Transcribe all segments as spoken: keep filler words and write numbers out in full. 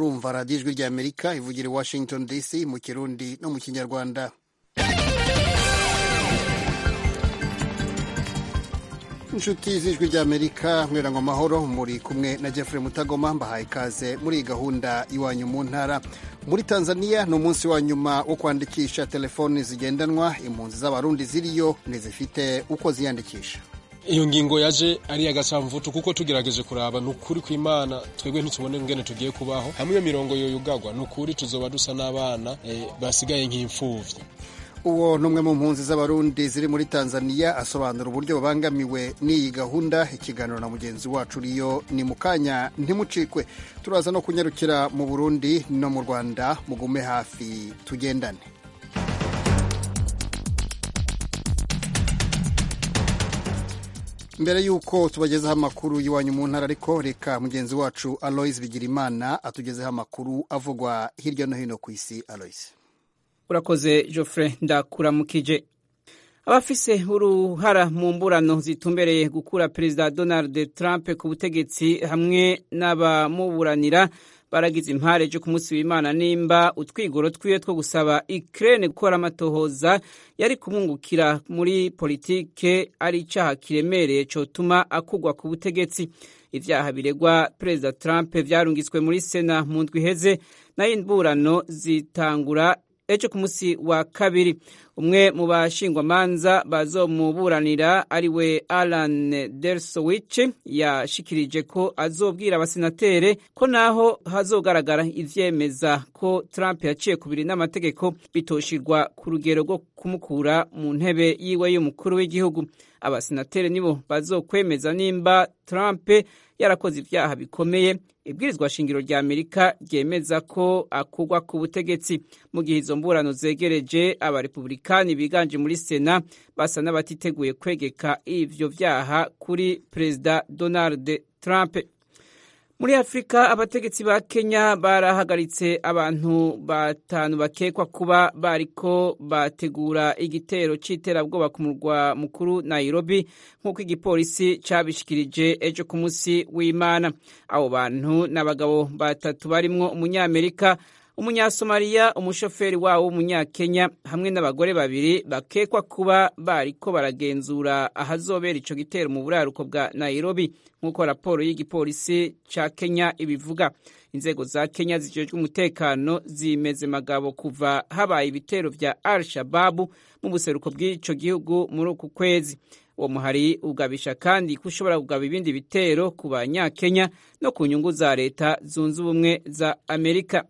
murumva radiyo ijwi ry'Amerika ivugira i Washington D C mu Kirundi no mu Kinyarwanda. Inshuti z'ijwi ry'Amerika mwirangwa amahoro, muri kumwe na Jeffrey Mutagoma, mbahaye ikaze muri gahunda iwanyu mu ntara. Muri Tanzania ni umunsi wa nyuma wo kwandikisha telefoni zigendanwa. Impunzi z'abarundi ziriyo ntizifite uko ziyandikisha. Iyo ngingo yaje ari agasamvutu kuko tugerageje kuraba nukuri kw'Imana twebwe ntitubone ngene tugiye kubaho. Hamwe mirongo yo yugagwa nukuri tuzoba dusa n'abana e, basigaye nk'imfuvyi. Uwo numwe mu mpunzi z'abarundi ziri muri Tanzania asobanura uburyo babangamiwe n'iyi gahunda. Ikiganiro na mugenzi wacu riyo ni mukanya, ntimucikwe. Turaza no kunyarukira mu Burundi no mu Rwanda, mugume hafi tugendane. Mbere yuko tubagezaho amakuru y'iwanyu mu ntara, ariko reka mugenzi wacu Aloys Bigirimana atugezeho amakuru avugwa hirya no hino ku isi. Aloys. Urakoze Geoffrey, ndakuramukije. Abafise uruhara mu mburano zitumbereye gukura Perezida Donald Trump ku butegetsi hamwe n'abamuburanira baragize impare jo ku munsi w'Imana nimba utwigoro twiwe two gusaba Ukraine gukora amatohoza yari kumwungukira muri politike ari icaha kiremereye cotuma akugwa ku butegetsi. Ivyaha biregwa Perezida Trump vyarungitswe muri Sena mu ndwi iheze, nayo imburano zitangura ejo ku munsi wa kabiri. Umwe mu bashingwamanza bazomuburanira ariwe Alan Dershowitz yashikirije ko azobwira abasenatere ko naho hazogaragara ivyemeza ko Trump yaciye kubiri n'amategeko bitoshirwa ku rugero rwo kumukura mu ntebe yiwe y'umukuru w'igihugu. Abasenatere nibo bazokwemeza nimba Trump yarakoze ivyaha bikomeye. Ibwirizwa shingiro rya Amerika ryemeza ko akugwa ku butegetsi. Mu gihe izo mburano zegereje, abarepublikani biganje muri Sena basa n'abatiteguye kwegeka ivyo vyaha kuri Perezida Donald Trump. Muri Afrika, abategetsi ba Kenya barahagaritse abantu batanu bakekwa kuba bariko bategura igitero c'iterabwoba ku murwa mukuru Nairobi, nk'uko igipolisi cabishikirije ejo ku munsi w'Imana. Abo bantu n'abagabo batatu barimwo umunyamerika, umunyasomaliya, umushoferi wawo w'umunyakenya hamwe n'abagore babiri bakekwa kuba bariko baragenzura ahazobera ico gitero mu buraruko bwa Nairobi, nk'uko raporo y'igipolisi ca Kenya ibivuga. Inzego za Kenya zijejwe umutekano zimeze magabo kuva habaye ibitero vya Al-Shabaab mu buseruko bw'ico gihugu muri uku kwezi. Uwo muhari ugabisha kandi kushobora kugaba ibindi bitero ku banyakenya no ku nyungu za leta zunze ubumwe za Amerika.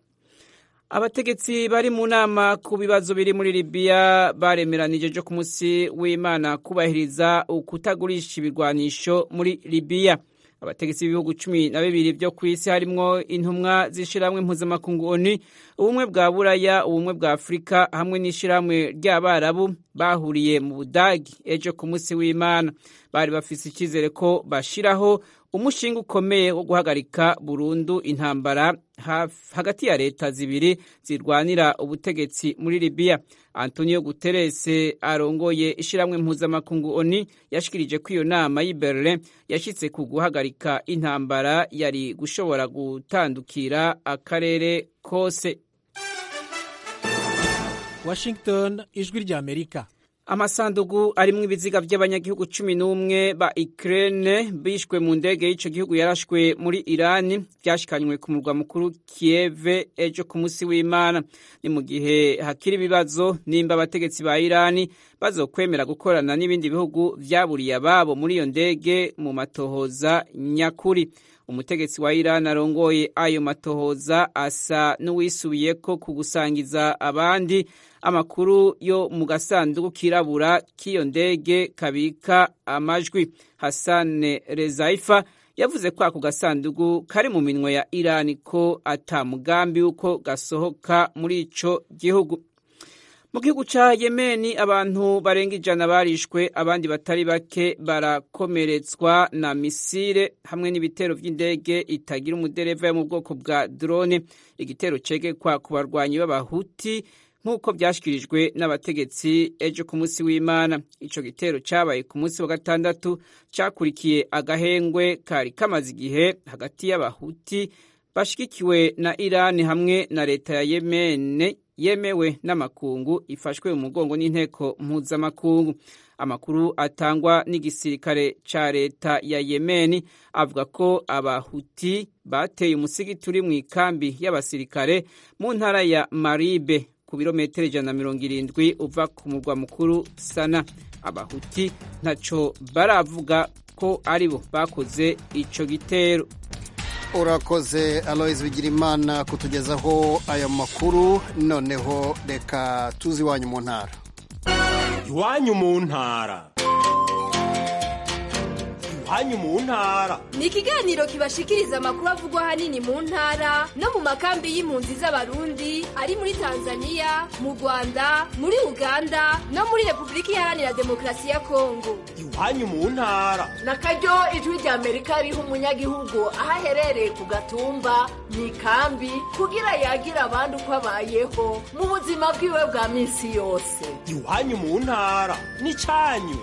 Abategetsi bari mu nama ku bibazo biri muri Libya baremeranije jo ku munsi w'Imana kubahiriza ukutagurisha ibirwanisho muri Libya. Abategetsi b'ibihugu cumi na bibiri byo ku isi harimwo intumwa z'ishiramwe mpuzamakungu O N U, ubumwe bwa Buraya, ubumwe bwa Afrika hamwe n'ishiramwe ry'Abarabu bahuriye mu Budagi ejo ku munsi w'Imana. Bari bafise ikizere ko bashiraho umushinga ukomeye wo guhagarika burundu intambara hagati ya leta zibiri zirwanira ubutegetsi muri Libya. Antonio Guterres arongoye ishiramwe mpuzamakungu O N U yashikirije ko iyo nama y'i Berlin yashitse ku guhagarika intambara yari gushobora gutandukira akarere kose. Washington, ijwi rya Amerika. Amasandugu arimwo ibiziga vy'abanyagihugu cumi n'umwe ba Ukraine bishwe mu ndege y'ico gihugu yarashwe muri Iran vyashikanywe ku murwa mukuru Kiev ejo ku munsi w'Imana. Ni mu gihe hakiri ibibazo nimba abategetsi ba Iran bazokwemera gukorana n'ibindi bihugu vyaburiye ababo muri iyo ndege mu matohoza nyakuri. Umutegetsi wa Iran arongoye ayo matohoza asa n'uwisubiyeko ku gusangiza abandi amakuru yo mu gasanduku kirabura k'iyo ndege kabika amajwi. Hassan Rezaifa yavuze ko ako gasanduku kari mu minwe ya Iran ko ata mugambi uko gasohoka muri ico gihugu. Mu gihugu ca Yemeni abantu barenga ijana barishwe, abandi batari bake barakomeretswa na misile hamwe n'ibitero vy'indege itagira umudereva yo mu bwoko bwa drone. Igitero cegekwa ku barwanyi b'abahuti nk'uko vyashikirijwe n'abategetsi ejo ku munsi w'Imana. Ico gitero cabaye ku munsi wa gatandatu cakurikiye agahengwe kari kamaze igihe hagati y'abahuti bashigikiwe na Iran hamwe na leta ya Yemen yemewe n'amakungu ifashwe mu mugongo n'inteko mpuzamakungu. Amakuru atangwa n'igisirikare ca leta ya Yemen avuga ko abahuti bateye umusigiti uri mu ikambi y'abasirikare mu ntara ya Maribe ku birometero ijana na mirongo irindwi uva ku murwa mukuru Sana. Abahuti ntaco baravuga ko aribo bakoze ico gitero. Urakoze Aloys Bigirimana kutugezaho aya makuru. Noneho reka tuzi wanyu mu ntara. Iwanyu mu ntara. Iwanyu mu ntara ni ikiganiro kibashikiriza amakuru avugwa hanini mu ntara no mu makambi y'impunzi z'abarundi ari muri Tanzania, mu Rwanda, muri Uganda no muri Republika Iharanira Demokarasi ya Kongo. Iwanyu mu ntara nakaryo ijwi rya Amerika riha umunyagihugu aho aherereye ku gatumba mu ikambi kugira yagira abandi uko abayeho mu buzima bwiwe bwa minsi yose. Iwanyu mu ntara ni cyanyu.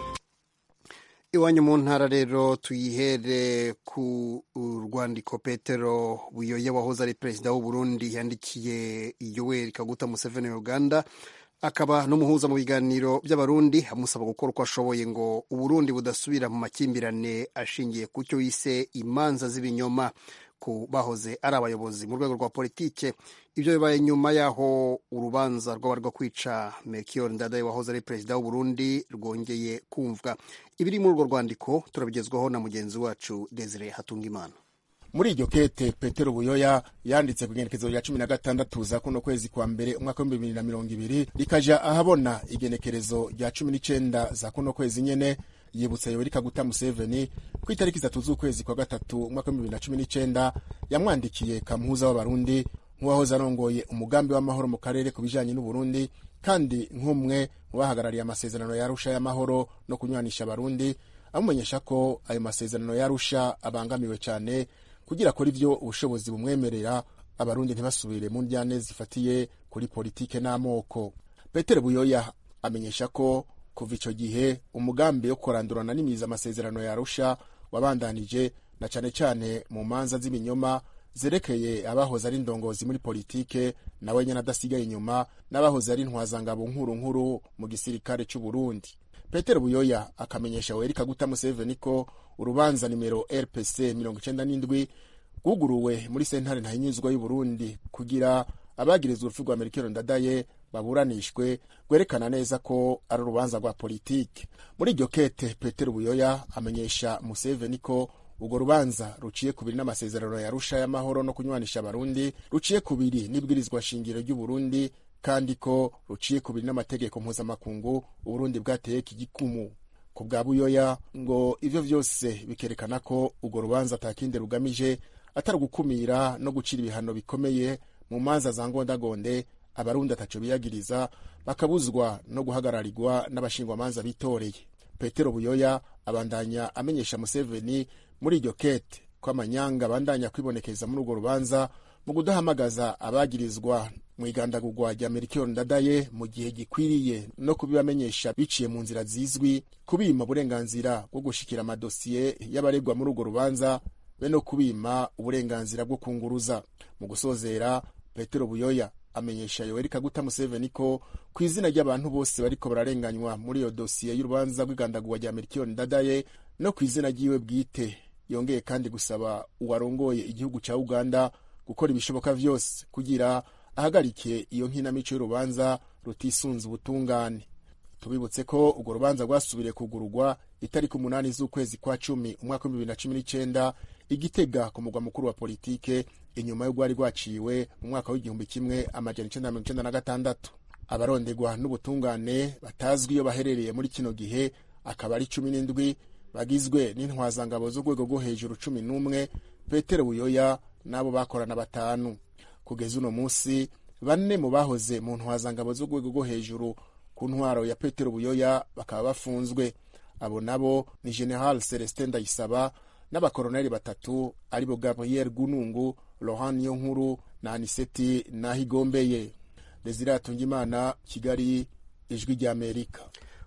Iwanyu mu ntara rero tuyihere ku rwandiko Petero Buyoya wahoze ari perezida w'u Burundi yandikiye Yoweri Kaguta Museveni wa Uganda, akaba n'umuhuza mu biganiro by'abarundi, amusaba gukora uko ashoboye ngo Uburundi budasubira mu makimbirane ashingiye ku cyo yise imanza z'ibinyoma ku bahoze ari abayobozi mu rwego rwa politike. Ibyo bibaye nyuma yaho urubanza rw'abari rwo kwica Melchior Ndadaye wahoze ari perezida w'u Burundi rwongeye kumvwa. Ibiri muri urwo rwandiko turabigezwaho na mugenzi wacu Desire Hatungimana. Muri iryo kete Petero Buyoya yanditse ku igenekerezo rya cumi na gatandatu za kuno kwezi kwa mbere umwaka w'ibihumbi bibiri na mirongo ibiri rikaja ahabona igenekerezo rya cumi n'icenda za kuno kwezi nyene, yibutsa Yoweri Kaguta Museveni ku itariki zitatu z'ukwezi kwa gatatu umwaka w'ibihumbi bibiri na cumi n'icenda yamwandikiye kamuhuza w'abarundi nk'uwahoze arongoye umugambi w'amahoro mu karere ku bijanye n'Uburundi, kandi nk'umwe mu bahagarariye amasezerano ya Arusha y'amahoro no kunywanisha abarundi, amumenyesha ko ayo masezerano ya Arusha abangamiwe cyane kugira ko ivyo ubushobozi bumwemerera abarundi ntibasubire mu njyane zifatiye kuri politike n'amoko. Petero Buyoya amenyesha ko kuva ico gihe umugambi wo kurandurana n'imiza amasezerano ya Arusha wabandanije na cane cane mu manza z'ibinyoma zerekeye abahoze ari indongozi muri politike nawe nyene adasigaye inyuma n'abahoze ari intwazangabo nkuru nkuru mu gisirikare c'u Burundi. Petero Buyoya akamenyesha Yoweri Kaguta Museveni ko urubanza nimero R P C mirongo icenda n'indwi guguruwe muri sentare ntahinyuzwa y'u Burundi kugira abagirizwa urupfu rwa Melchior Ndadaye baburanishwe, gwerekana neza ko ari urubanza rwa politike. Muri iryo kete Petero Buyoya amenyesha Museveni ko urwo rubanza ruciye kubiri n'amasezerano ya Arusha y'amahoro no kunywanisha abarundi, ruciye kubiri n'ibwirizwa shingiro ry'u Burundi, kandi ko ruciye kubiri n'amategeko mpuzamakungu Uburundi bwateye igikumu. Ku bwa Buyoya ngo ivyo vyose bikerekana ko urwo rubanza atakindi rugamije atari gukumira no gucira ibihano bikomeye mu manza za ngondagonde abarundi ataco biyagiriza bakabuzwa no guhagararirwa n'abashingwa manza bitoreye. Petero Buyoya abandanya amenyesha Museveni muri iryo kete ko amanyanga abandanya kwibonekeza muri urwo rubanza mu kudahamagaza abagirizwa mu igandagurwa rya Melchior Ndadaye mu gihe gikwiriye no kubibamenyesha biciye mu nzira zizwi, kubima uburenganzira bwo gushikira amadosiye y'abaregwa muri urwo rubanza be no kubima uburenganzira bwo kunguruza. Mu gusozera Petero Buyoya amenyesha Yoweri Kaguta Museveni ko ku izina ry'abantu bose bariko bararenganywa muri iyo dosiye y'urubanza rw'igandagurwa rya Melchior Ndadaye no ku izina ry'iwe bwite, yongeye kandi gusaba uwarongoye igihugu ca Uganda gukora ibishoboka vyose kugira ahagarike iyo nkinamico y'urubanza rutisunze ubutungane. Tubibutse ko urwo rubanza rwasubiriye kugururwa itariki umunani z'ukwezi kwa cumi umwaka w'ibihumbi bibiri na cumi n'icenda Igitega ku mugwa mukuru wa politike, inyuma yo rwari rwaciwe mu mwaka w'igihumbi kimwe amajana icenda na mirongo icenda na gatandatu. Abarondegwa n'ubutungane batazwi iyo baherereye muri kino gihe akaba ari cumi n'indwi, bagizwe n'intwazangabo z'urwego rwo hejuru cumi n'umwe, Petero Buyoya nabo bakorana batanu. Kugeza uno musi bane mu bahoze mu ntwazangabo z'urwego rwo hejuru ku ntwaro ya Petero Buyoya bakaba bafunzwe. Abo nabo ni General Celestin Ndayisaba n'abakoroneli batatu aribo Gabriel Gunungu, Laurent Niyonkuru na Aniseti Nahigombeye. Desire Hatungimana, Kigali, Ijwi rya Amerika.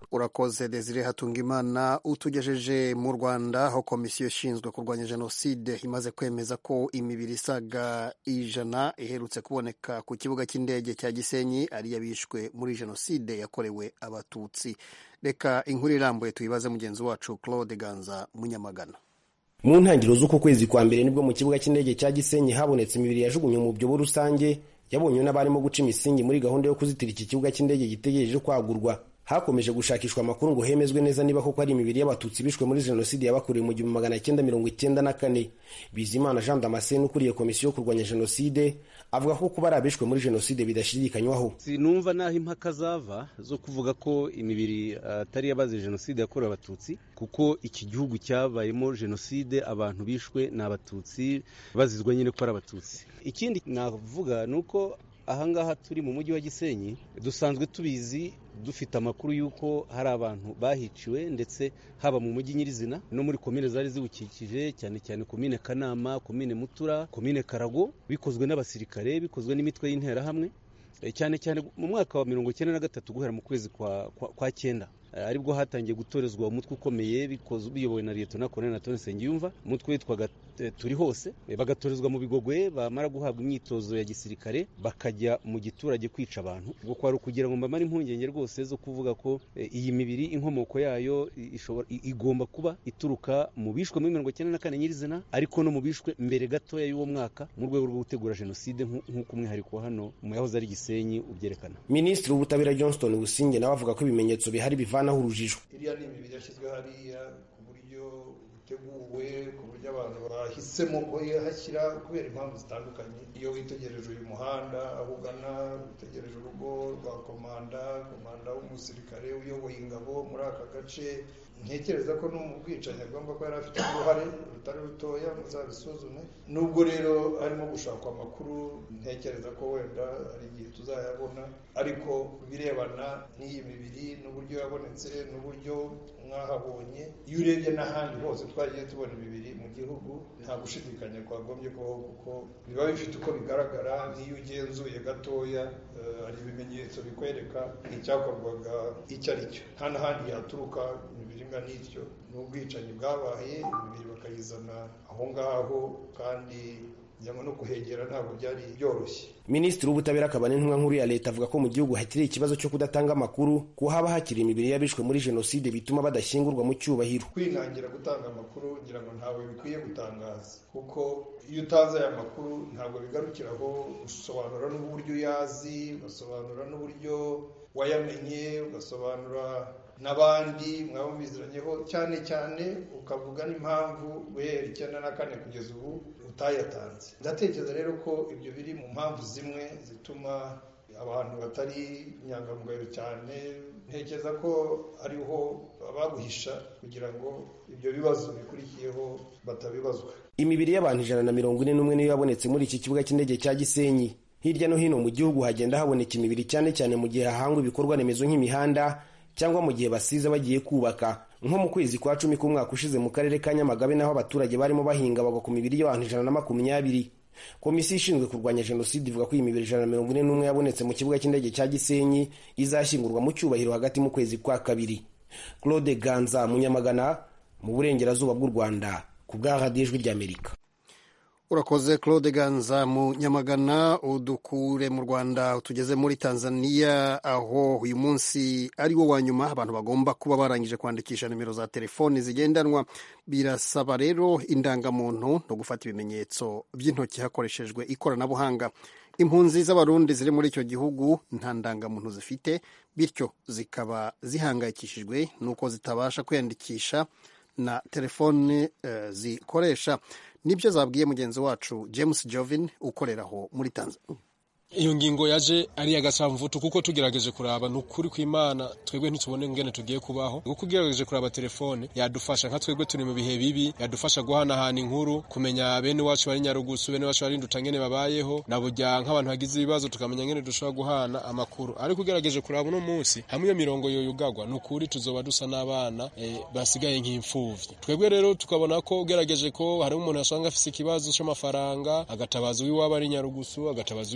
urakoze Desire Hatungimana. Utugejeje mu Rwanda aho komisiyo ishinzwe kurwanya jenoside imaze kwemeza ko imibiri isaga ijana iherutse kuboneka ku kibuga cy'indege cya Gisenyi ari yabishwe muri jenoside yakorewe Abatutsi. Reka inkuru irambuye tuyibaze mugenzi wacu Claude Ganza Munyamagana. Mu ntangiriro z'uko kwezi kwa mbere nibwo mu kibuga cy'indege cya Gisenyi habonetse imibiri yajugunywe mu byobo rusange yabonywe n'abarimo guca imisingi muri gahunda yo kuzitira iki kibuga cy'indege gitegereje kwagurwa. Hakomeje gushakishwa amakuru ngo hemezwe neza niba koko ari imibiri y'Abatutsi bishwe muri jenoside yabakorewe mu gihumbi magana cyenda mirongo icyenda na kane. Bizimana Jean Damascene ukuriye komisiyo yo kurwanya jenoside avuga ko kuba arabishwe muri jenoside bidashidikanywaho. Sinumva naho impaka zava zo kuvuga ko imibiri atari uh, yabaze jenoside yakorewe Abatutsi, kuko iki gihugu cyabayemo jenoside, abantu bishwe n'Abatutsi bazizwa nyine ko ari Abatutsi. Ikindi navuga nuko ahangaha turi mu mujyi wa Gisenyi dusanzwe tubizi, dufite amakuru yuko hari abantu bahiciwe ndetse haba mu mujyi nyirizina no muri komine zari ziwukikije, cyane cyane komine Kanama, komine Mutura, komine Karago, bikozwe n'abasirikare, bikozwe n'imitwe y'interahamwe, cyane cyane mu mwaka wa mirongo icyenda na gatatu guhera mu kwezi kwa, kwa, kwa cyenda aribwo hatangiye gutorezwa umutwe ukomeye bikozwe biyobowe na Lieutenant Colonel Antoine Nsengiyumva. Umutwe witwaga Turi Hose, bagatorezwa mu Bigogwe, bamara guhabwa imyitozo ya gisirikare bakajya mu giturage kwica abantu. Ubwo kwari kugira ngo mbamare impungenge rwose zo kuvuga ko e, iyi mibiri inkomoko yayo ishobora igomba kuba ituruka mu bishwe muri mirongo icyenda na kane nyirizina, ariko no mu bishwe mbere gatoya y'uwo mwaka mu rwego rwo gutegura jenoside nk'uko umwihariko hano mu yahoze ari Gisenyi ubyerekana. Minisitiri w'Ubutabera Johnston Businge nawe avuga ko ibimenyetso bihari bivanaho urujijo. Iriya ni imibiri yashyizwe hariya ku buryo buteguwe, ku buryo abantu bahisemo ko hashyira kubera impamvu zitandukanye. Iyo witegereje uyu muhanda aho ugana, witegereje urugo rwa komanda komanda w'umusirikare uyoboye ingabo muri aka gace, ntekereza ko no mu bwicanyi agomba ko yari afite uruhare rutari rutoya, muzabisuzume. Nubwo rero arimo gushakwa amakuru, ntekereza ko wenda ari igihe tuzayabona, ariko birebana n'iyi mibiri n'uburyo yabonetse n'uburyo mwahabonye, iyo urebye n'ahandi hose twagiye tubona imibiri mu gihugu, nta gushidikanya kwagombye kubaho, kuko biba bifite uko bigaragara. N'iyo ugenzuye gatoya hari uh, ibimenyetso bikwereka icyakorwaga icyo ari cyo. Nta n'ahandi yaturuka imibiri ingana n'ityo. N'ubwicanyi bwabaye, imibiri bakayizana aho ngaho, kandi nyama no kuhegera ntabwo byari byoroshye. Minisitiri w'Ubutabera akaba n'intumwa nkuru ya leta avuga ko mu gihugu hakiri ikibazo cyo kudatanga amakuru, ko haba hakiri imibiri yabishwe muri jenoside bituma badashyingurwa mu cyubahiro. Kwinangira gutanga amakuru ngira ngo ntawe bikwiye gutangaza, kuko iyo utanze aya makuru ntabwo bigarukiraho, usobanura n'uburyo uyazi, ugasobanura n'uburyo wayamenye, ugasobanura n'abandi mwaba mubiziranyeho, cyane cyane ukavuga n'impamvu guhera icyenda na kane kugeza ubu utayatanze. Ndatekereza rero ko ibyo biri mu mpamvu zimwe zituma abantu batari inyangamugayo cyane. Ntekereza ko ariho abaguhisha kugira ngo ibyo bibazo bikurikiyeho batabibazwa. Imibiri y'abantu ijana na mirongo ine n'umwe niyo yabonetse muri iki kibuga cy'indege cya Gisenyi. Hirya no hino mu gihugu hagenda haboneka imibiri, cyane cyane mu gihe hahangwa ibikorwa remezo nk'imihanda cyangwa mu gihe basiza bagiye kubaka. Nko mu kwezi kwa cumi k'umwaka ushize mu karere ka Nyamagabe naho abaturage barimo bahinga bagwa ku mibiri y'abantu ijana na makumyabiri. Komisiyo ishinzwe kurwanya jenoside ivuga ko iyi mibiri ijana na mirongo ine n'umwe yabonetse mu kibuga cy'indege cya Gisenyi izashyingurwa mu cyubahiro hagati mu kwezi kwa kabiri. Claude Ganza Munyamagana mu burengerazuba bw'u Rwanda ku bwa Radio Ijwi ry'Amerika. Urakoze Claude Ganza mu Nyamagana. Udukure mu Rwanda utugeze muri Tanzania, aho uyu munsi ari wo wa nyuma abantu bagomba kuba barangije kwandikisha nimero za telefoni zigendanwa. Birasaba rero indangamuntu no gufata ibimenyetso by'intoki hakoreshejwe ikoranabuhanga. Impunzi z'abarundi ziri muri icyo gihugu nta ndangamuntu zifite, bityo zikaba zihangayikishijwe nuko zitabasha kwiyandikisha na telefone uh, zikoresha. Nibyo zabwiye mugenzi wacu James Jovin ukoreraho muri Tanzania. Iyo ngingo yaje ari agasamvuto, kuko tugerageje kuraba n'ukuri kw'Imana twebwe ntitubone ngene tugiye kubaho. Kuko ugerageje kuraba telefone yadufasha, nka twebwe turi mu bihe bibi, yadufasha guhanahana inkuru, kumenya bene wacu bari Nyarugusu, bene wacu bari Nduta ngene babayeho, nabujya nk'abantu bagize ibibazo tukamenya ngene dushobora guhana amakuru. Ariko ugerageje kuraba no munsi hamwe iyo mirongo yo yugagwa n'ukuri tuzoba dusa n'abana e, basigaye nk'imfuvyi. Twebwe rero tukabona ko ugerageje ko hari umuntu yasanga afise ikibazo cy'amafaranga, agatabaza uwiwaba ari Nyarugusu, agatabaza uwiwaba ari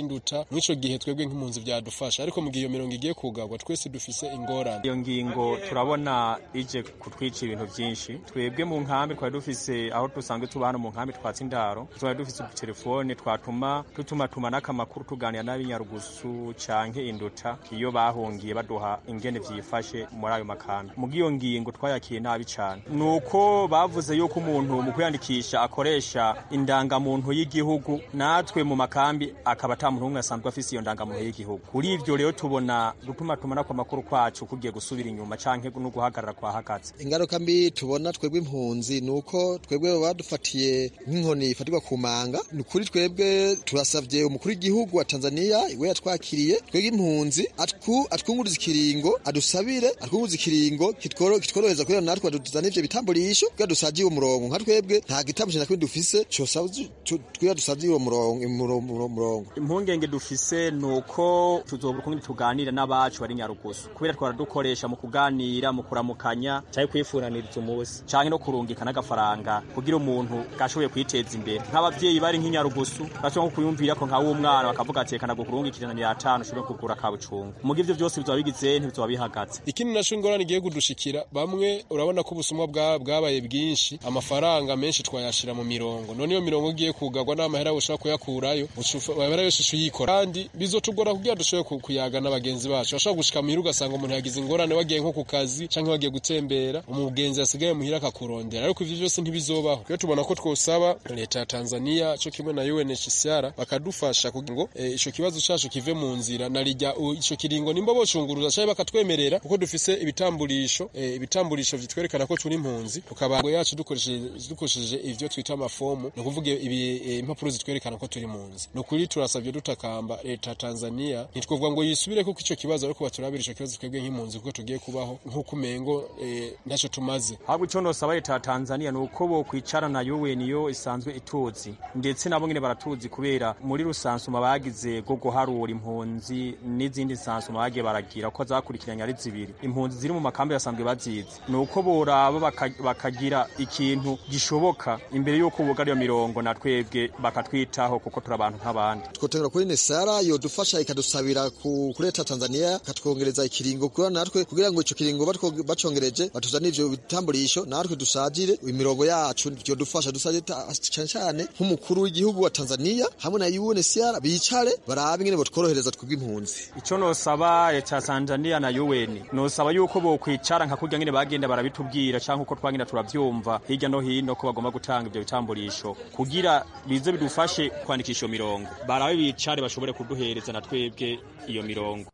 w'induta mw'ico gihe twebwe nk'impunzi vyadufasha ariko mu gihe iyo mirongo igiye kugarwa twese dufise ingorane. Iyo ngingo turabona ije kutwica ibintu vyinshi. Twebwe mu nkambi twari dufise aho dusanzwe tuba hano mu nkambi twatse indaro, twari dufise telefone twatuma tutuma tuma n'akamakuru tuganira n'abinyarugusu canke induta iyo bahungiye baduha ingene vyifashe muri ayo makambi. Mu giyo ngingo twayakiye nabi cane. Nuko bavuze yuko umuntu mu kwiyandikisha akoresha indangamuntu y'igihugu, natwe mu makambi akaba ata muntu umwe asanzwe afise iyo ndangamuntu y'igihugu. Kuri ivyo rero tubona gutuma tumana kwa makuru kwacu kugiye gusubira inyuma canke no guhagarara kwa hakaze. Ingaruka mbi tubona twebwe impunzi nuko twebwe badufatiye nk'inkoni ifatirwa ku manga. Nukuri twebwe turasavye umukuru w'igihugu wa Tanzania iwe yatwakiriye twebwe impunzi atku atwunguriza ikiringo adusabire atwunguriza ikiringo kitworo kitworoheza kugira natwe dutuzane ivyo bitamburisho kugira dusajiye umurongo nka twebwe nta gitamburisho nakwe dufise cyo sabuzi kugira dusajiye uwo murongo murongo. Impungenge dufise nuko tuzobura kundi tuganira n'abacu bari nyarugusu kubera twara dukoresha mu kuganira mu kuramukanya cyangwa kwifuraniriza umunsi canke no kurungika n'agafaranga kugira umuntu gashoboye kwiteza imbere. Nk'abavyeyi bari nk'inyarugusu bashobora nko kuyumvira ko nkawo umwana bakavuga ati kana gukurungikirana ya tano ushobora kugura kabucungu. Mu givyo byose bizoba bigize ntibizoba bihagaze. Ikindi nasho ingorane igiye kudushikira bamwe urabona ko ubusumwa bwabaye bwinshi, amafaranga menshi twayashira mu mirongo, none iyo mirongo igiye kugarwa n'amahera ushaka kuyakurayo amahera yose yikora kandi bizotugora kugira dushoboye kuyaga n'abagenzi bacu. Bashaka gushika muhira ugasanga umuntu yagize ingorane wagiye nko ku kazi canke wagiye gutembera, umugenzi asigaye muhira akakurondera, ariko ivyo byose ntibizobaho. Rero tubona ko twosaba leta ya Tanzania cyo kimwe na U N H C R bakadufasha kugira ngo e, ico kibazo cacu kive mu nzira na rijya ico kiringo nimba bocunguruza cyane bakatwemerera kuko dufise ibitamburisho e, ibitamburisho vyitwerekana ko turi impunzi tukabango yacu dukoresheje dukoresheje ivyo twita amafomu no kuvuga ibi e, impapuro zitwerekana ko turi impunzi. No kuri turasabye dutakamba leta ya Tanzania nitwovuga ngo yisubire kuko ico kibazo ariko baturabira ico kibazo twebwe nk'impunzi kuko tugiye kubaho nkuko umengo e, ntaco tumaze. Ahubwo cyo nosaba leta ya Tanzania nuko bo kwicara na U N yo isanzwe ituzi ndetse nabo ngene baratuzi kubera muri rusansuma bagize go guharura impunzi n'izindi sansuma bagiye baragira ko zakurikiranya ari zibiri. Impunzi ziri mu makambi yasanzwe bazizi nuko boraba bakagira ikintu gishoboka imbere yuko bugariyo mirongo na twebwe bakatwitaho kuko turi abantu nk'abandi. Twotengera kuri Nesara yo dufasha ikadusabira ku leta Tanzania katwongereza ikiringo kugira natwe kugira ngo ico kiringo bacongereje batuzane ivyo bitamburisho natwe dusajire imirongo yacu byo dufasha dusaje cyane cyane nk'umukuru w'igihugu wa Tanzania hamwe na U N H C R bicare barabe ngene botworohereza twebwe impunzi. Ico nosaba leta Tanzania na U N nosaba yuko bo kwicara nka kurya ngene bagenda barabitubwira canke uko twagenda turavyumva hirya no hino ko bagomba gutanga ivyo bitamburisho kugira bize bidufashe kwandikisha mirongo barabe bicare bashobore kuduhereza na twebwe iyo mirongo.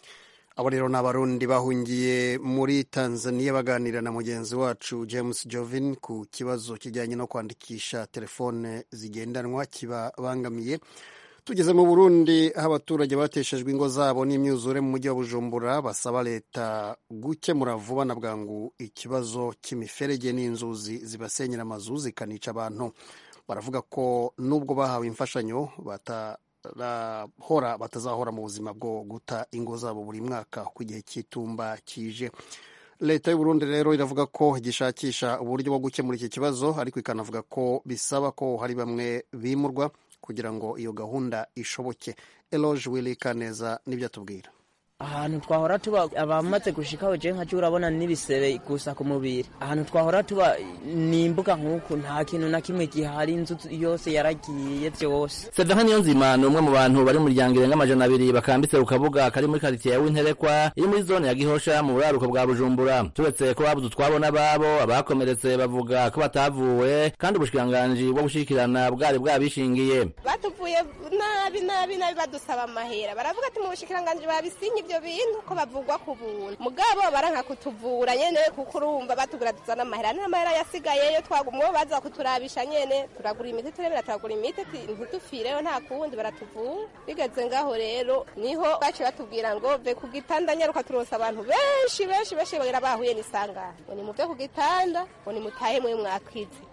Abo rero n'abarundi bahungiye muri Tanzania baganira na mugenzi wacu James Jovin ku kibazo kijyanye no kwandikisha telefone zigendanwa kibabangamiye. Tugeze mu Burundi aho abaturage bateshejwe ingo zabo n'imyuzure mu mujyi wa Bujumbura basaba leta gukemura vuba na bwangu ikibazo cy'imiferege n'inzuzi zibasenyera amazu zikanica abantu. Baravuga ko nubwo bahawe imfashanyo bata hora batazahora mu buzima bwo guta ingo zabo buri mwaka ku gihe cy'itumba kije. Leta y'u Burundi rero iravuga ko gishakisha uburyo bwo gukemura iki kibazo ariko ikanavuga ko bisaba ko hari bamwe bimurwa kugira ngo iyo gahunda ishoboke. Eloge Willy Kaneza nibyo atubwira. Ahantu twahora tuba abamaze gushikaho je nka urabona n'ibisebe gusa ku mubiri. Ahantu twahora tuba nimbuga nkuko nta kintu na kimwe gihari, inzu yose yaragiye byose. Severa Niyonzima ni umwe mu bantu bari mu muryango irenga amajana abiri bakambitse ku kabuga kari muri quartier ya Winterekwa iri muri zone ya Gihosha mu buraruko bwa Bujumbura. Turetse ko babuze twabona babo abakomeretse bavuga ko batavuwe kandi ubushikiranganje bwo gushikirana bwari bwabishingiye. Batuvuye nabi nabi nabi badusaba amahera. Baravuga ati mu bushikiranganje babisinye ibyo bintu ko bavugwa ku buntu mugabo baranka kutuvura nyene kuko urumva batugura tuzana amahera n'amahera yasigayeyo twagumwe baza kuturabisha nyene turagura imiti turebera turagura imiti ntitufireyo nta kundi baratuvura. Bigeze ngaho rero niho bace batubwira ngo ve ku gitanda nyaruka turosa abantu benshi benshi benshi bagira bahuye n'isangano ngo ni muvye ku gitanda ngo ni mutahe mwe mwakwize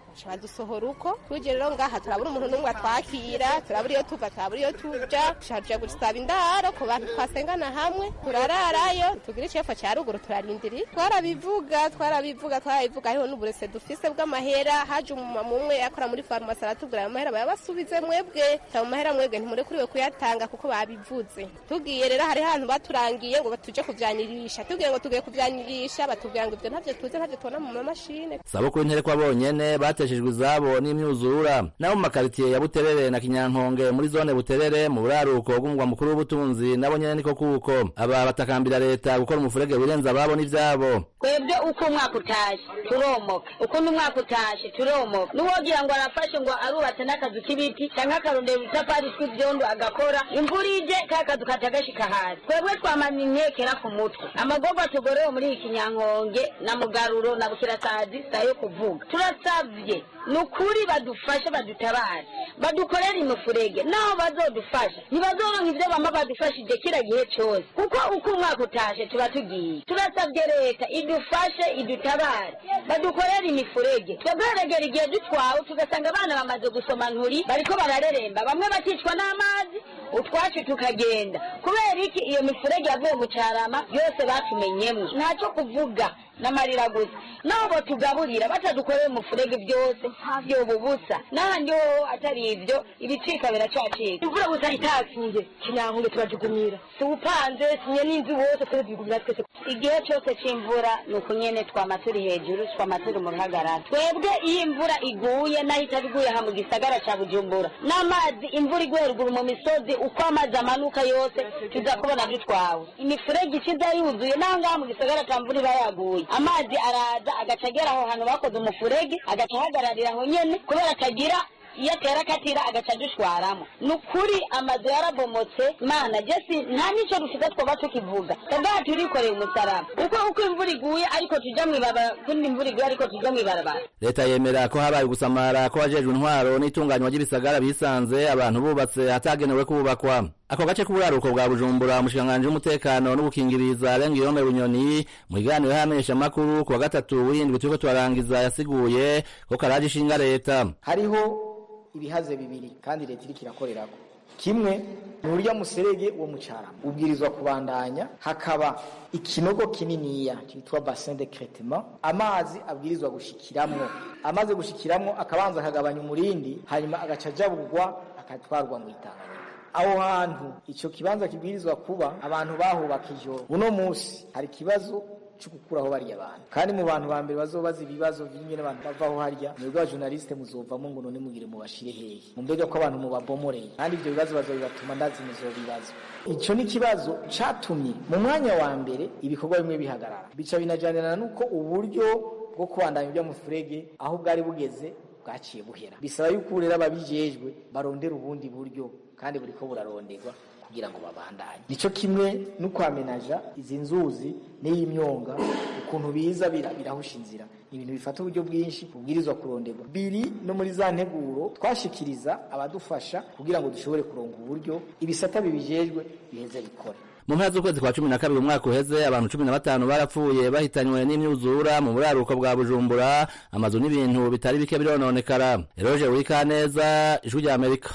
badusohora uko tuje rero ngaha turabura umuntu n'umwe atwakira turabura iyo tuva turabura iyo tuja tuja gusaba indaro ku bantu twasengana hamwe turararayo tugira icefa cya ruguru turarindiri twarabivuga twarabivuga twarabivuga hariho n'uburese dufise bw'amahera haje umumama umwe yakora muri farumasi aratubwira amahera bayabasubize mwebwe cyangwa amahera mwebwe ntimurekuriwe kuyatanga kuko babivuze tugiye rero hari hantu baturangiye ngo batuje kuvyanirisha tugiye ngo tugiye kuvyanirisha batubwira ngo ivyo ntavyo tuze ntavyo tubona mu mashine sabukuru nterekwa bonyene bateshejwe izabo n'imyuzura nabo mu makaritiye ya Buterere na Kinyankonge muri zone Buterere mu buraruko bw'umugwa mukuru w'ubutunzi nabo nyene niko kuko aba batakambira leta gukora umufurege wirenza ababo n'ivyabo twebwe uko umwaka utashe turomoka uko n'umwaka utashe turomoka n'uwogira ngo arafashe ngo arubatse n'akazu k'ibiti canke akarondera ibitafari tw'ivyondo agakora imvura ije kakazu katagashika hasi twebwe twamanye inkekera ku mutwe amagorwa tugorewe muri iki Kinyankonge na Mugaruro na Bukirasazi sayo kuvuga turasavye nukuri badufashe badutabare badukorera imufurege naho bazodufasha ntibazoronka ivyo bamba badufashije kira gihe cyose kuko uko umwaka utashe tuba tugiye turasavye leta idufashe idutabare badukorera imifurege twebweregera igihe dutwawe tugasanga abana bamaze gusoma nturi bariko barareremba bamwe baticwa n'amazi utwacu tukagenda kubera iki iyo mifurege yavuye mu Carama yose batumenyemwe ntacyo kuvuga n'amarira gusa nabo tugaburira batadukorera umufurege byose byo bubusa nandi ho atari ivyo ibicika biracacika imvura gusa itakinje Kinyankonge turajugumira tupanze sinye n'inzu bose twebigumira twese igihe cyose c'imvura nuko nyene twamaturi hejuru twamaturi mu ruhagarara twebwe iyo imvura iguye naho itabiguye ha mu gisagara ca Bujumbura n'amazi imvura iguye ruguru mu misozi uko amazi amanuka yose tuzakubona dutwawe imifurege ikiza yuzuye naho ngaha mu gisagara ca mvura ibayaguye amazi araza agacagera aho hantu bakoze umufurege agacahagararira aho nyene kubera akagira iyo atera katira agaca dushwaramo nukuri amazu yarabomotse mana jesi nta nico dufite twoba tukivuga tabwa turikoreye umusaraba uko uko imvura iguye ariko tuja mwibaba kundi imvura iguye ariko tuja mwibarabara leta yemera ko habaye gusamara ko wajejwe intwaro n'itunganywa ry'ibisagara bisanze abantu bubatse hatagenewe kubakwa ako gace k'uburaruko bwa Bujumbura mushikanganje w'umutekano n'ubukingiriza Rengiyome Bunyoni mu biganiro hamenyesha makuru ku wa gatatu w'indwi turiko turarangiza yasiguye ko karaje ishinga leta hariho ibihaze bibiri kandi leta iriko irakorerako kimwe ni urya muserege wo mu Carama ubwirizwa kubandanya hakaba ikinogo kininiya cyitwa bassin de traitement amazi abwirizwa gushikiramwo amaze gushikiramwo akabanza akagabanya umurindi hanyuma agacajabugwa akatwarwa mu Itanganyika aho hantu ico kibanza kibwirizwa kuba abantu bahubaka ijoro uno musi hari kibazo cukukuraho bari abantu kandi mu bantu bambere bazobaza ibibazo by'ingene abantu bavaho harya mwebwe journaliste muzovamo ngo none mugire mu bashire hehe mumbega ko abantu mubabomoreye kandi ibyo bibazo bazobibatuma ndazi muzobibazo ico ni kibazo catumye mu mwanya wa mbere ibikorwa bimwe bihagarara bica binajanirana nuko uburyo bwo kubandanya ibyo mufurege aho bwari bugeze bwaciye buhera bisaba yuko rero ababijejwe barondera ubundi buryo kandi buriko buraronderwa kugira ngo babandanye nico kimwe no kwamenaja izi nzuzi n'iyimyonga ukuntu biza birahusha inzira ibintu bifata uburyo bwinshi ubwirizwa kuronderwa biri no muri za nteguro twashikiriza abadufasha kugira ngo dushobore kuronga uburyo ibisata bibijejwe biheze bikora mu mpera z'ukwezi kwa cumi na kabiri umwaka uheze abantu cumi na batanu barapfuye bahitanywe n'imyuzura mu buraruko bwa Bujumbura amazu n'ibintu bitari bike birononekara Eroge Wikaneza ijwi rya Amerika.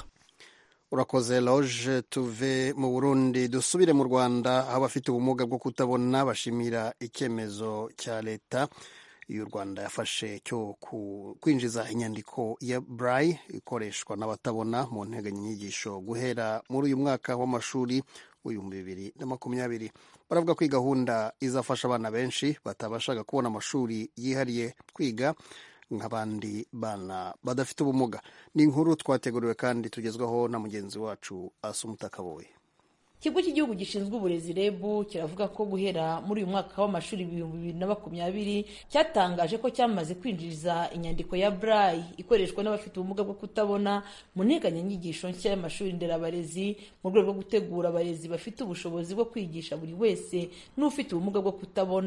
Urakoze Loge. Tuve mu Burundi dusubire mu Rwanda aho abafite ubumuga bwo kutabona bashimira icyemezo cya leta y'u Rwanda yafashe cyo kwinjiza inyandiko ya Braille ikoreshwa n'abatabona mu nteganyanyigisho guhera muri uyu mwaka w'amashuri w'ibihumbi bibiri na makumyabiri. Baravuga ko iyi gahunda izafasha abana benshi batabashaga kubona amashuri yihariye kwiga nk'abandi bana badafite ubumuga. Ni inkuru twateguriwe kandi tugezwaho na mugenzi wacu Asumuta Kaboye. Ikigo cy'igihugu gishinzwe uburezi R E B kiravuga ko guhera muri uyu mwaka w'amashuri ibihumbi bibiri na makumyabiri cyatangaje ko cyamaze kwinjiza inyandiko ya Braille ikoreshwa n'abafite ubumuga bwo kutabona mu nteganyanyigisho nshya y'amashuri nderabarezi mu rwego rwo gutegura abarezi bafite ubushobozi bwo kwigisha buri wese n'ufite ubumuga bwo kutabona.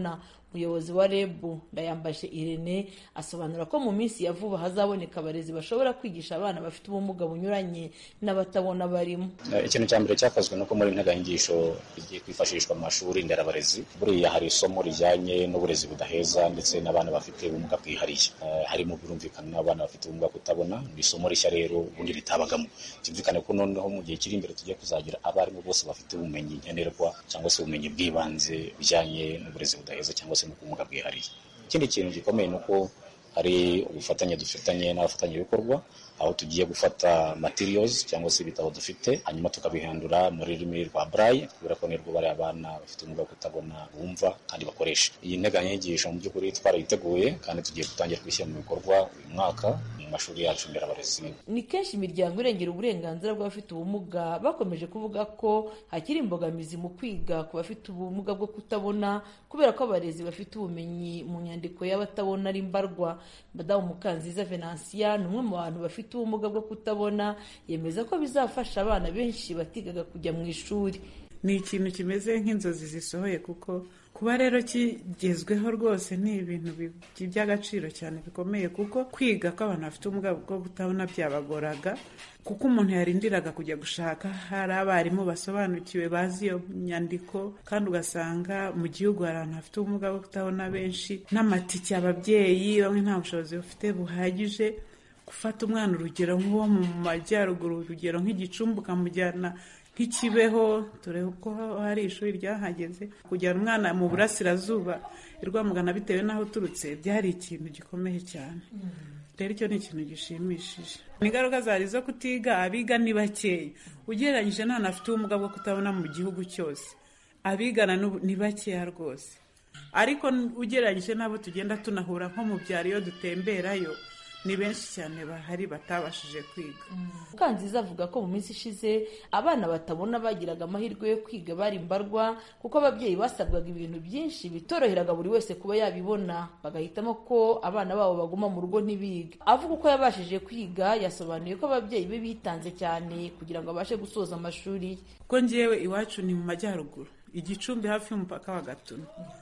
umuyobozi wa reb Ndayambaje Irene asobanura ko mu minsi ya vuba hazaboneka abarezi bashobora kwigisha abana bafite ubumuga bunyuranye n'abatabona barimo. Ikintu cya mbere cyakozwe nuko muri integanyigisho igiye kwifashishwa mu mashuri nderabarezi buriya hari isomo rijyanye n'uburezi budaheza ndetse n'abana bafite ubumuga bwihariye, harimo birumvikana n'abana bafite ubumuga kutabona. Ni isomo rishya rero ubundi ritabagamo, cyumvikane ko noneho mu gihe kiri imbere tugiye kuzagira abarimu bose bafite ubumenyi nkenerwa cyangwa se ubumenyi bw'ibanze bijyanye n'uburezi budaheza cyangwa se n'ubumuga bwihariye. Ikindi kintu gikomeye nuko hari ubufatanye dufitanye n'abafatanyabikorwa, aho tugiye gufata materials cyangwa se ibitabo dufite hanyuma tukabihindura muri rurimi rwa braille kubera ko nirwo bari abana bafite ubumuga bwo kutabona bumva kandi bakoresha. Iyi nteganyanyigisho mu by'ukuri twarayiteguye kandi tugiye gutangira kuyishyira mu bikorwa uyu mwaka mu mashuri yacu nderabarezi. Ni kenshi imiryango irengera uburenganzira bw'abafite ubumuga bakomeje kuvuga ko hakiri imbogamizi mu kwiga ku bafite ubumuga bwo kutabona kubera ko abarezi bafite ubumenyi mu nyandiko y'abatabona ari mbarwa. Madamu Mukanziza Venantia ni umwe mu bantu bafite ubumuga bwo kutabona, yemeza ko bizafasha abana benshi batigaga kujya mu ishuri. Ni ikintu kimeze nk'inzozi zisohoye kuko kuba rero kigezweho rwose ni ibintu by'agaciro cyane bikomeye, kuko kwiga ko abantu bafite ubumuga bwo kutabona byabagoraga kuko umuntu yarindiraga kujya gushaka hari abarimu basobanukiwe bazi iyo nyandiko, kandi ugasanga mu gihugu hari abantu bafite ubumuga bwo kutabona benshi n'amatike ababyeyi bamwe nta bushobozi bafite buhagije. Gufata umwana urugero nk'uwo mu majyaruguru, urugero nk'Igicumbi ukamujyana nk'Ikibeho, turebe ko hari ishuri ryahageze, kujyana umwana mu burasirazuba i Rwamagana bitewe n'aho uturutse byari ikintu gikomeye cyane. Rero icyo ni ikintu gishimishije. Ingaruka zari zo kutiga, abiga ni bakeya ugereranyije n'abantu bafite ubumuga bwo kutabona mu gihugu cyose, abigana ni bakeya rwose, ariko ugereranyije n'abo tugenda tunahura nko mu byaro iyo dutemberayo ni benshi cyane bahari batabashije kwiga. Mukanziza avuga ko mu minsi ishize abana batabona bagiraga amahirwe yo kwiga bari mbarwa kuko ababyeyi basabwaga ibintu byinshi bitoroheraga buri wese kuba yabibona, bagahitamo ko abana babo baguma mu rugo ntibige. Avuga uko yabashije kwiga, yasobanuye ko ababyeyi be bitanze cyane kugira ngo abashe gusoza amashuri. Ko njyewe iwacu ni mu majyaruguru, Igicumbi hafi y'umupaka wa Gatuna,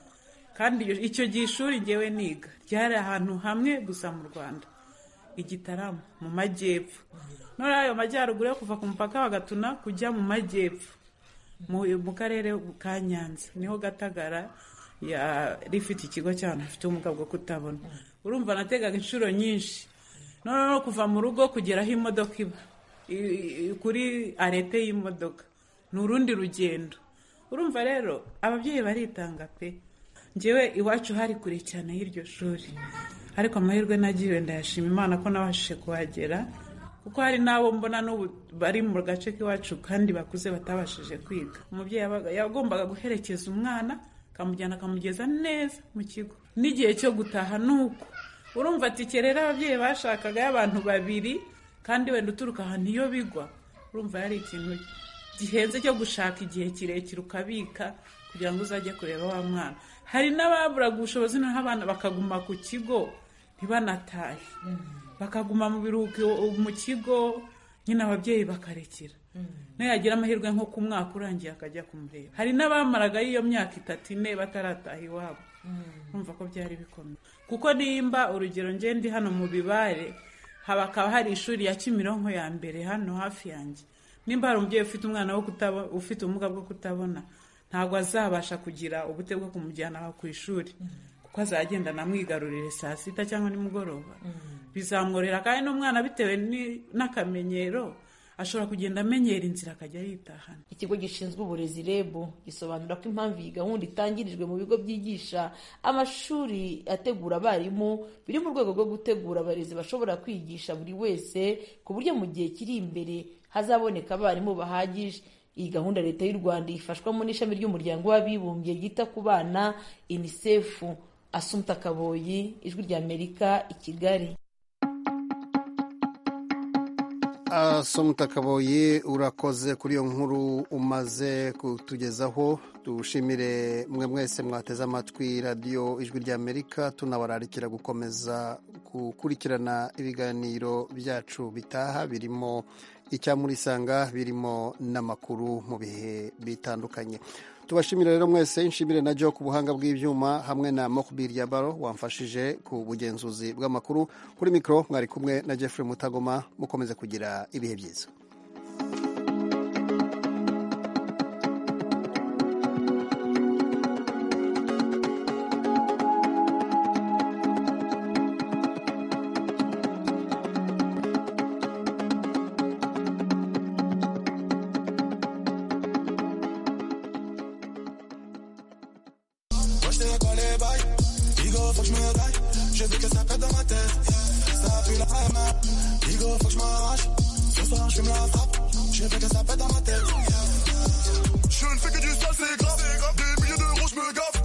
kandi icyo gihe ishuri njyewe niga ryari ahantu hamwe gusa mu Rwanda, Igitaramo mu majyepfo. None ayo majyaruguru yo kuva ku mupaka wa Gatuna kujya mu majyepfo mu karere ka Nyanza niho Gatagara ya rifite ikigo cy'abantu bafite ubumuga bwo kutabona. Urumva nategaga inshuro nyinshi, none no kuva mu rugo kugera aho imodoka iba kuri arete y'imodoka ni urundi rugendo. Urumva rero ababyeyi baritanga pe. Njyewe iwacu hari kure cyane y'iryo shuri, ariko amahirwe nagiwe ndayashima Imana ko nabashije kuhagera, kuko hari n'abo mbona n'ubu bari mu gace k'iwacu kandi bakuze batabashije kwiga. Umubyeyi yagombaga guherekeza umwana akamujyana akamugeza neza mu kigo, n'igihe cyo gutaha nuko. Urumva ati kerera ababyeyi bashakaga y'abantu babiri kandi wenda uturuka ahantu iyo bigwa. Urumva yari ikintu gihenze cyo gushaka igihe kirekire ukabika kugira ngo uzajye kureba wa mwana. Hari n'ababuraga ubushobozi n'aho abana bakaguma ku kigo ntibanatahe, bakaguma mu biruhuko mu kigo, nyine ababyeyi bakarekera. Nayo yagira amahirwe nko ku mwaka urangiye akajya kumureba. Hari n'abamaraga iyo myaka itatu ine batarataha iwabo. Urumva ko byari bikomeye, kuko nimba urugero nge ndi hano mu Bibare, habakaba hari ishuri ya Kimironko ya mbere hano hafi yanjye. Nimba hari umubyeyi ufite umwana wo kutabona, ufite ubumuga bwo kutabona, ntabwo azabasha kugira ubute bwo kumujyana ku ishuri, kuko azagenda namwigarurire saa sita cyangwa nimugoroba. Bizamworera kandi n'umwana bitewe n'akamenyero ashobora kugenda amenyera inzira akajya yitahana. Ikigo gishinzwe uburezi reb gisobanura ko impamvu iyi gahunda itangirijwe mu bigo byigisha amashuri ategura abarimu biri mu rwego rwo gutegura abarezi bashobora kwigisha buri wese, ku buryo mu gihe kiri imbere hazaboneka abarimu bahagije. Iyi gahunda leta y'u Rwanda ifashwamo n'ishami ry'umuryango w'abibumbye ryita ku bana UNICEF. Assumpta Kaboyi, Ijwi ry'Amerika, i Kigali. Assumpta Kaboyi, urakoze kuri iyo nkuru umaze kutugezaho. Dushimire mwe mwese mwateze amatwi radiyo Ijwi ry'Amerika, tunabararikira gukomeza gukurikirana ibiganiro byacu bitaha birimo icya muri Sanga, birimo n'amakuru mu bihe bitandukanye. tubashimire rero mwese, nshimire na Jo ku buhanga bw'ibyuma hamwe na Mokbir Yabaro wamfashije ku bugenzuzi bw'amakuru. Kuri mikro mwari kumwe na Jeffrey Mutagoma, mukomeze kugira ibihe byiza. Je ne fais que du sale, c'est grave. Des milliers d'euros, je me gaffe.